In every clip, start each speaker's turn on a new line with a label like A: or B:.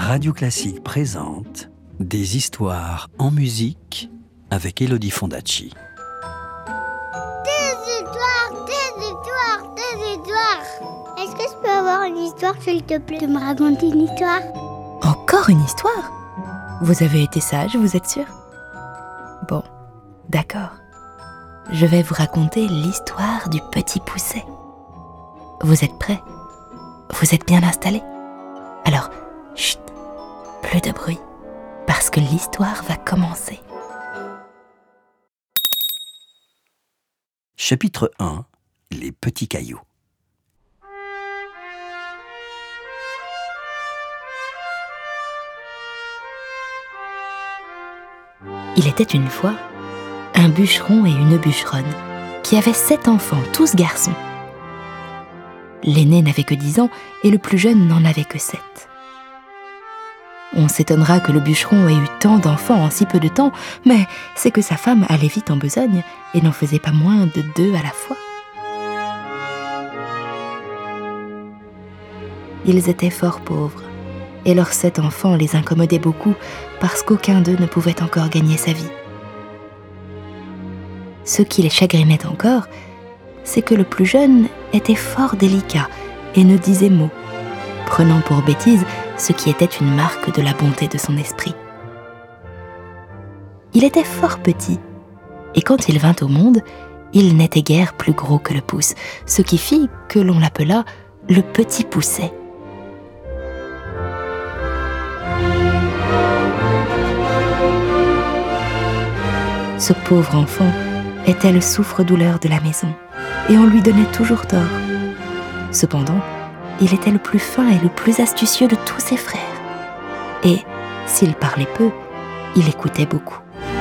A: Radio Classique présente des histoires en musique avec Elodie Fondacci.
B: Des histoires. Est-ce que je peux avoir une histoire, s'il te plaît, de me raconter une histoire?
C: Encore une histoire? Vous avez été sage, vous êtes sûr? Bon, d'accord. Je vais vous raconter l'histoire du petit Pousset. Vous êtes prêts? Vous êtes bien installés? Alors, chut, plus de bruit, parce que l'histoire va commencer.
A: Chapitre 1. Les petits cailloux.
C: Il était une fois un bûcheron et une bûcheronne qui avaient 7 enfants, tous garçons. L'aîné n'avait que 10 ans et le plus jeune n'en avait que 7. On s'étonnera que le bûcheron ait eu tant d'enfants en si peu de temps, mais c'est que sa femme allait vite en besogne et n'en faisait pas moins de 2 à la fois. Ils étaient fort pauvres, et leurs 7 enfants les incommodaient beaucoup parce qu'aucun d'eux ne pouvait encore gagner sa vie. Ce qui les chagrinait encore, c'est que le plus jeune était fort délicat et ne disait mot, prenant pour bêtise ce qui était une marque de la bonté de son esprit. Il était fort petit, et quand il vint au monde, il n'était guère plus gros que le pouce, ce qui fit que l'on l'appela le petit Pousset. Ce pauvre enfant était le souffre-douleur de la maison, et on lui donnait toujours tort. Cependant, il était le plus fin et le plus astucieux de tous ses frères. Et, s'il parlait peu, il écoutait beaucoup.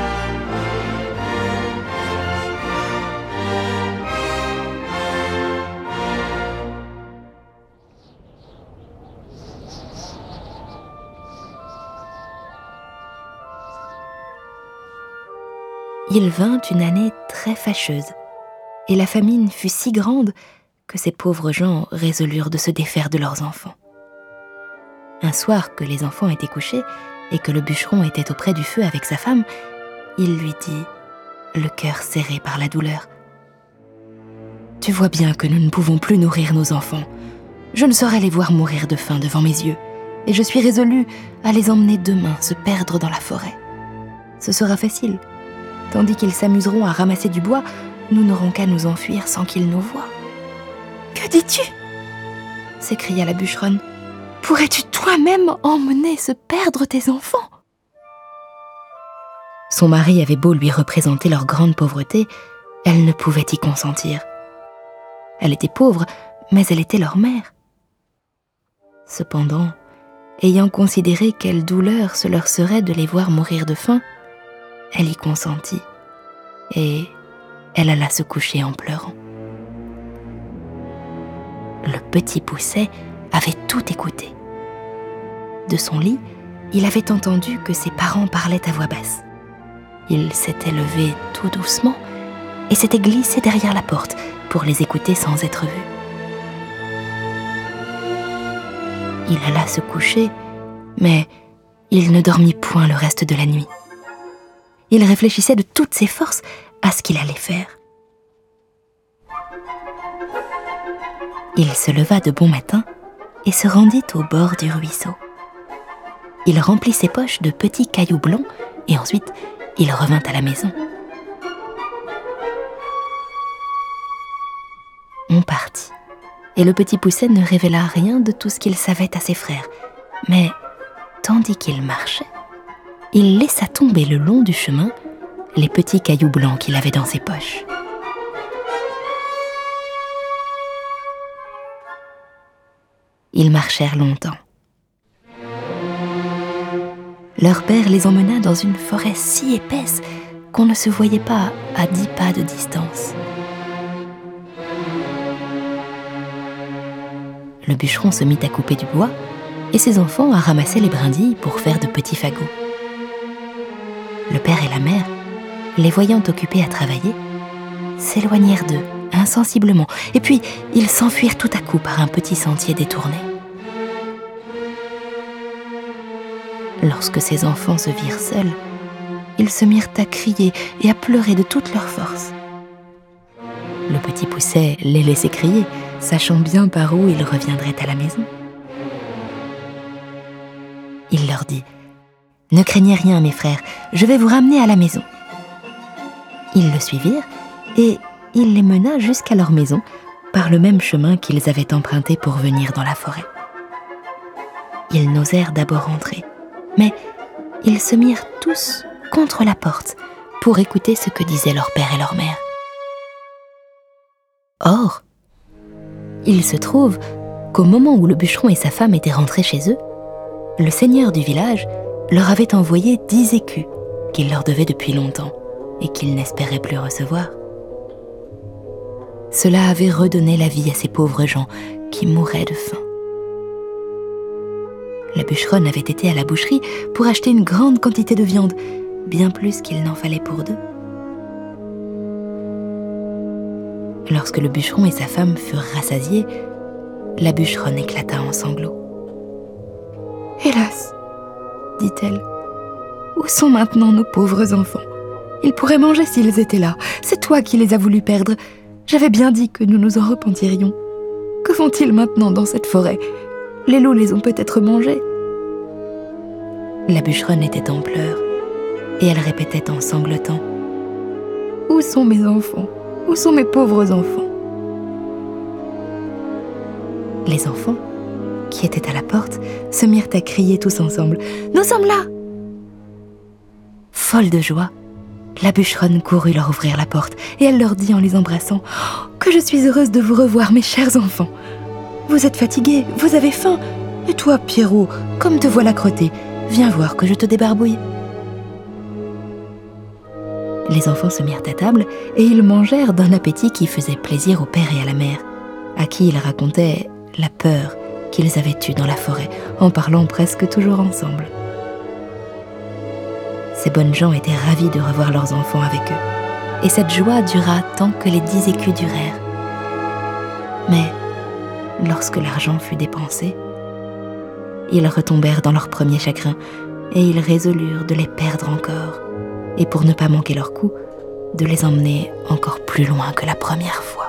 C: Il vint une année très fâcheuse, et la famine fut si grande que ces pauvres gens résolurent de se défaire de leurs enfants. Un soir que les enfants étaient couchés et que le bûcheron était auprès du feu avec sa femme, il lui dit, le cœur serré par la douleur: « Tu vois bien que nous ne pouvons plus nourrir nos enfants. Je ne saurais les voir mourir de faim devant mes yeux, et je suis résolu à les emmener demain se perdre dans la forêt. Ce sera facile. Tandis qu'ils s'amuseront à ramasser du bois, nous n'aurons qu'à nous enfuir sans qu'ils nous voient. » « Que dis-tu » s'écria la bûcheronne. « Pourrais-tu toi-même emmener se perdre tes enfants ?» Son mari avait beau lui représenter leur grande pauvreté, elle ne pouvait y consentir. Elle était pauvre, mais elle était leur mère. Cependant, ayant considéré quelle douleur ce leur serait de les voir mourir de faim, elle y consentit, et elle alla se coucher en pleurant. Le petit Pousset avait tout écouté. De son lit, il avait entendu que ses parents parlaient à voix basse. Il s'était levé tout doucement et s'était glissé derrière la porte pour les écouter sans être vu. Il alla se coucher, mais il ne dormit point le reste de la nuit. Il réfléchissait de toutes ses forces à ce qu'il allait faire. Il se leva de bon matin et se rendit au bord du ruisseau. Il remplit ses poches de petits cailloux blancs et ensuite il revint à la maison. On partit, et le petit Pousset ne révéla rien de tout ce qu'il savait à ses frères. Mais, tandis qu'il marchait, il laissa tomber le long du chemin les petits cailloux blancs qu'il avait dans ses poches. Ils marchèrent longtemps. Leur père les emmena dans une forêt si épaisse qu'on ne se voyait pas à 10 pas de distance. Le bûcheron se mit à couper du bois et ses enfants à ramasser les brindilles pour faire de petits fagots. Le père et la mère, les voyant occupés à travailler, s'éloignèrent d'eux insensiblement, et puis ils s'enfuirent tout à coup par un petit sentier détourné. Lorsque ses enfants se virent seuls, ils se mirent à crier et à pleurer de toute leur force. Le petit Pousset les laissait crier, sachant bien par où ils reviendraient à la maison. Il leur dit : « Ne craignez rien, mes frères, je vais vous ramener à la maison. » Ils le suivirent et il les mena jusqu'à leur maison par le même chemin qu'ils avaient emprunté pour venir dans la forêt. Ils n'osèrent d'abord entrer, mais ils se mirent tous contre la porte pour écouter ce que disaient leur père et leur mère. Or, il se trouve qu'au moment où le bûcheron et sa femme étaient rentrés chez eux, le seigneur du village leur avait envoyé 10 écus qu'il leur devait depuis longtemps et qu'ils n'espéraient plus recevoir. Cela avait redonné la vie à ces pauvres gens qui mouraient de faim. La bûcheronne avait été à la boucherie pour acheter une grande quantité de viande, bien plus qu'il n'en fallait pour 2. Lorsque le bûcheron et sa femme furent rassasiés, la bûcheronne éclata en sanglots. « Hélas !» dit-elle. « Où sont maintenant nos pauvres enfants ? Ils pourraient manger s'ils étaient là. C'est toi qui les as voulu perdre. J'avais bien dit que nous nous en repentirions. Que font-ils maintenant dans cette forêt ? Les loups les ont peut-être mangés. » La bûcheronne était en pleurs et elle répétait en sanglotant : « Où sont mes enfants ? Où sont mes pauvres enfants ? » Les enfants, qui étaient à la porte, se mirent à crier tous ensemble : « Nous sommes là !» Folle de joie, la bûcheronne courut leur ouvrir la porte et elle leur dit en les embrassant : « Que je suis heureuse de vous revoir, mes chers enfants ! Vous êtes fatigués, vous avez faim. Et toi, Pierrot, comme te voilà crotté, viens voir que je te débarbouille. » Les enfants se mirent à table et ils mangèrent d'un appétit qui faisait plaisir au père et à la mère, à qui ils racontaient la peur qu'ils avaient eue dans la forêt, en parlant presque toujours ensemble. Ces bonnes gens étaient ravis de revoir leurs enfants avec eux, et cette joie dura tant que les 10 écus durèrent. Mais lorsque l'argent fut dépensé, ils retombèrent dans leur premier chagrin et ils résolurent de les perdre encore, et pour ne pas manquer leur coup, de les emmener encore plus loin que la première fois.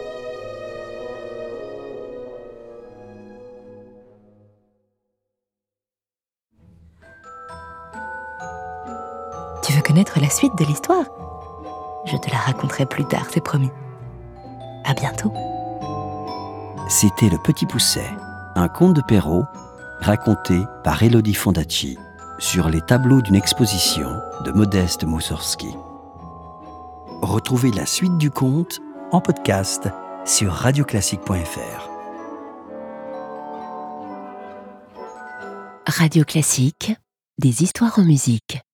C: Tu veux connaître la suite de l'histoire ? Je te la raconterai plus tard, c'est promis. À bientôt.
A: C'était Le Petit Pousset, un conte de Perrault raconté par Élodie Fondacci sur les tableaux d'une exposition de Modeste Moussorski. Retrouvez la suite du conte en podcast sur radioclassique.fr.
D: Radio Classique, des histoires en musique.